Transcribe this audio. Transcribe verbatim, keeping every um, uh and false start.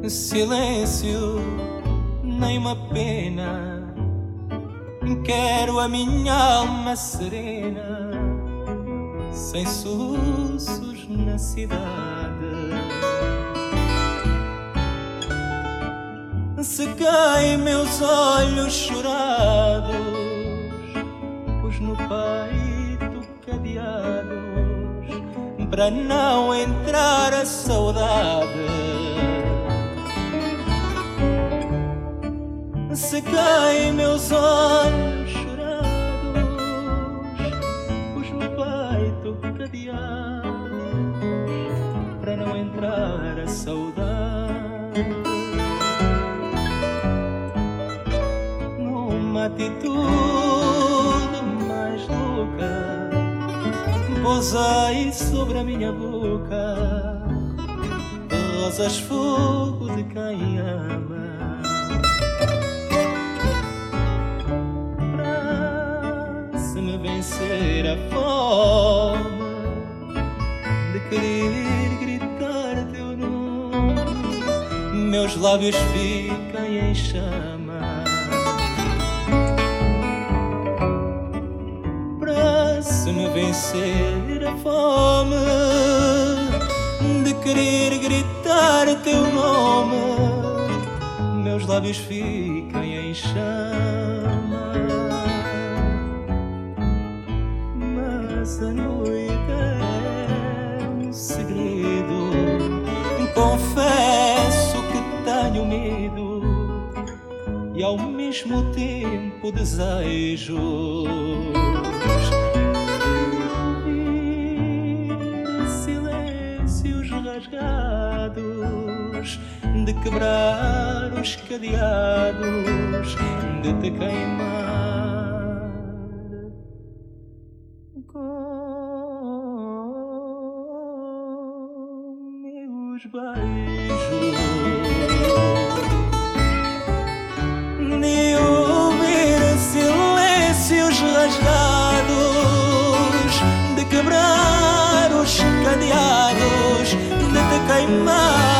silêncio, nem uma pena. Quero a minha alma serena, sem soluços na cidade. Sequei meus olhos chorados, pus no peito cadeados, para não entrar a saudade. Sequei meus olhos chorados, pus no peito cadeados, para não entrar a saudade. Numa atitude mais louca, pousei sobre a minha boca rosas, fogo de quem ama. Se me vencer a fome de querer gritar teu nome, meus lábios ficam em chama. Para se me vencer a fome de querer gritar teu nome, meus lábios ficam em chama. A noite é um segredo, confesso que tenho medo e ao mesmo tempo desejos ouvir silêncios rasgados, de quebrar os cadeados, de te queimar beijos, de ouvir silêncios rasgados, de quebrar os cadeados, de te queimar.